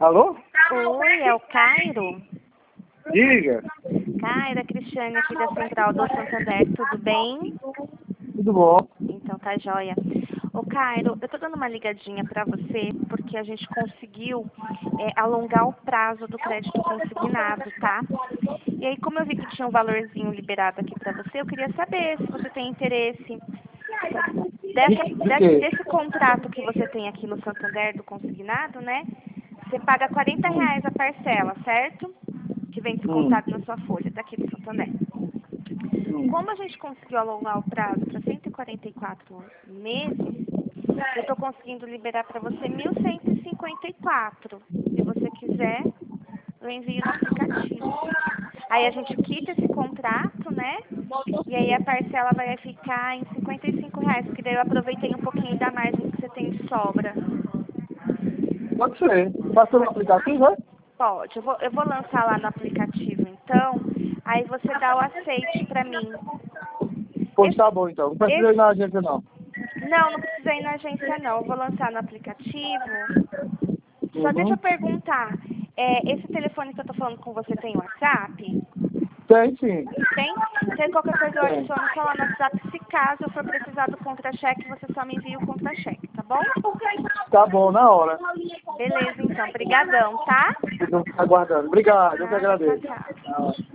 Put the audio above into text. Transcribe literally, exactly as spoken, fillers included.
Alô? Oi, é o Cairo? Diga. Cairo, é Cristiane aqui da Central do Santander, tudo bem? Tudo bom? Então tá joia. Ô Cairo, eu tô dando uma ligadinha pra você porque a gente conseguiu é, alongar o prazo do crédito consignado, tá? E aí, como eu vi que tinha um valorzinho liberado aqui pra você, eu queria saber se você tem interesse dessa, De desse, quê? desse contrato que você tem aqui no Santander do consignado, né? Você paga quarenta reais a parcela, certo? Que vem Hum. descontado na sua folha, daqui do Santander. Hum. Como a gente conseguiu alongar o prazo para cento e quarenta e quatro meses, eu estou conseguindo liberar para você mil cento e cinquenta e quatro. Se você quiser, eu envio no aplicativo. Aí a gente quita esse contrato, né? E aí a parcela vai ficar em cinquenta e cinco reais, porque daí eu aproveitei um pouquinho da margem que você tem de sobra. Pode ser. Passa no aplicativo, é? Pode, eu vou, eu vou lançar lá no aplicativo então, aí você dá o aceite para mim. Pois Esse, tá bom então. Não precisa ir esse, na agência não. não, não precisa ir na agência não, eu vou lançar no aplicativo. Só deixa eu Uhum. perguntar, é, esse telefone que eu tô falando com você tem WhatsApp? Tem sim. Tem? Se qualquer coisa eu Tem. adiciono só lá no WhatsApp, se caso eu for precisar do contra-cheque, você só me envia o contra-cheque, tá bom? Tá bom, na hora. Beleza então, brigadão, tá? Fico aguardando. Obrigado, eu que Nada, tchau, agradeço. tchau. Ah.